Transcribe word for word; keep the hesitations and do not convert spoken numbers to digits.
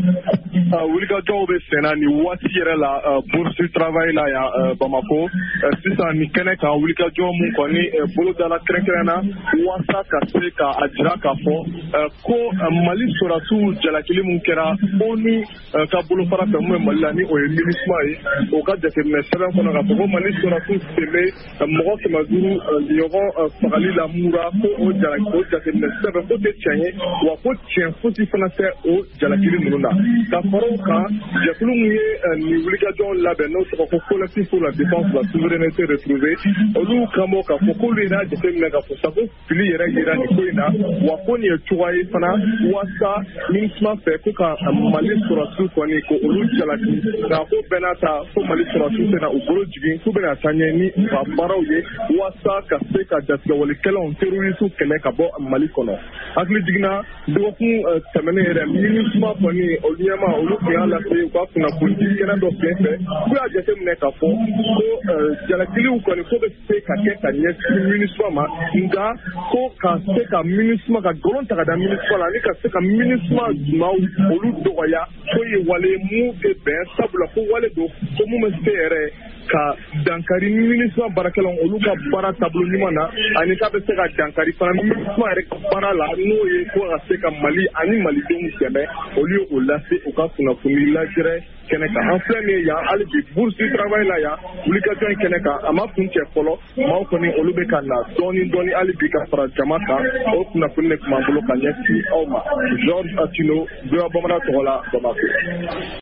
wulikajɔw bɛ senna ni waati yɛrɛ la bourse travail la yan Bamako sisan ni kɛnɛ kan wulikajɔ mun kɔni bolodala kɛrɛnkɛrɛnna waasa ka se ka a jira k'a fɔ ko Mali sɔrɔdasiw jalakili mun kɛra ONU ka bolofara fɛ mun bɛ Mali la ni o ye MINUSMA ye o ka jateminɛ sɛbɛn kɔnɔ k'a fɔ ko Mali sɔrɔdasiw sen bɛ mɔgɔ kɛmɛ duuru ɲɔgɔn fagali la mura ko o jateminɛ sɛbɛn ko tɛ tiɲɛ ye wa ko tiɲɛ fosi fana tɛ o jalakili ninnu na ka fara o kan jɛkulu mun ye nin wulikajɔ labɛn n'o tɔgɔ ko collectif pour la défense de la souveraineté retrouvée olu kan bɔ k'a fɔ k'olu yɛrɛ jateminɛ k'a fɔ sago fili yɛrɛ yera nin ko in na wa ko nin ye cogoya ye fana waasa MINUSMA fɛ ko ka Mali sɔrɔdasiw kɔni ko olu jalaki nka ko bɛɛ n'a ta ko Mali sɔrɔdasiw tɛna u bolo jigin k'u bɛna taa ɲɛ ni u ka baaraw ye waasa ka se ka jatigɛwalikɛlaw terroriste kɛlɛ ka bɔ Mali kɔnɔ hakili jiginna dɔgɔkun tɛmɛnen yɛrɛ MINUSMA kɔni olu ɲɛma olu tun y'a lase u ka kunnafoni kɛnɛ dɔ sen fɛ k'u y'a jateminɛ k'a fɔ ko jalakiliw kɔni ko bɛ se ka kɛ ka ɲɛsin MINUSMA ma nka ko ka se ka MINUSMA ka nkalon ta ka da MINUSMA la ani ka se ka MINUSMA jumaw olu dɔgɔya ko ye wale mun tɛ bɛn sabula ko wale don ko mun bɛ se yɛrɛ ka dankari MINUSMA baarakɛlaw olu ka baara taabolo ɲuman na ani k'a bɛ se ka dankari fana MINUSMA yɛrɛ ka baara la n'o ye ko ka se ka Mali ani malidenw dɛmɛ olu ye o lase u ka kunnafoni lajɛrɛ kɛnɛ kan an filɛ min ye yan hali bi bourse du travail la yan wulikajɔ in kɛnɛ kan a ma kun cɛ fɔlɔ maaw kɔni olu bɛ ka na dɔɔni dɔɔni hali bi ka fara jama kan o kunnafoni de tun b'an bolo ka ɲɛsin aw ma Georges Atino V O A Bamanan tɔgɔ la Bamako.